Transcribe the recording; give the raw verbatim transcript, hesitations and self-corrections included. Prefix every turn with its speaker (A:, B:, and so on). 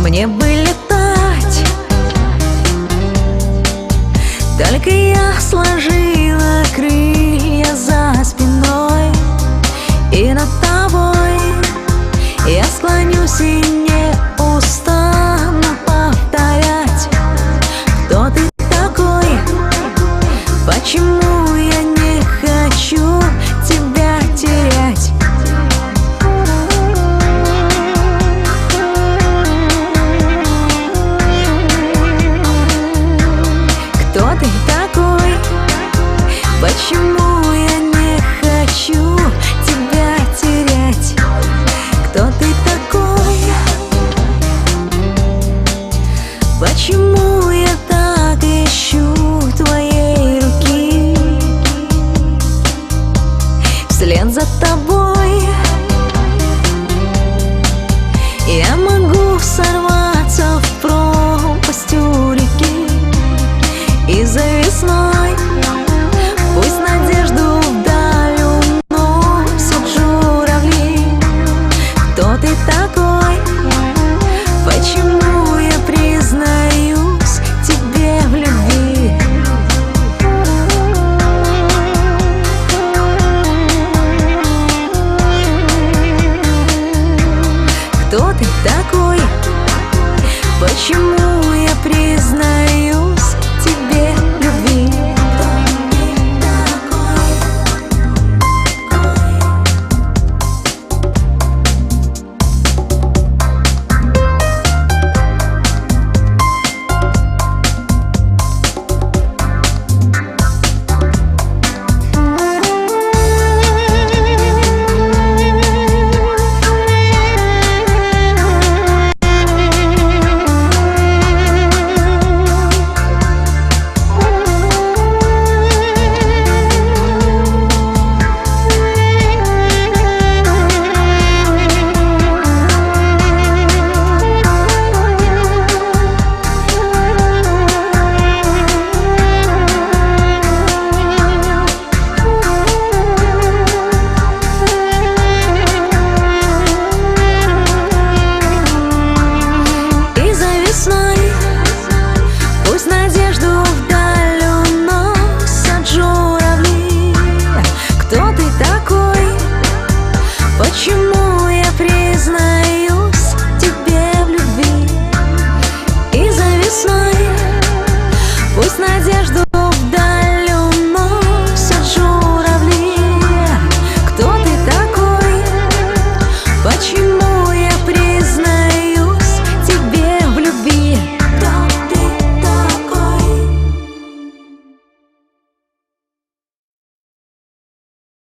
A: мне бы летать. Только я сложила крылья за спиной, и над тобой я склонюсь и не устану повторять: кто ты такой, почему я не хочу тебя терять. Кто ты такой, почему я не хочу тебя терять? Кто ты такой, почему я так ищу твоей руки? Вслед за тобой я могу сорваться в пропасть у реки, и за весной пусть надежду вдаль уносят журавли. Кто ты такой, почему я признаюсь тебе в любви? Кто ты такой, почему я признаюсь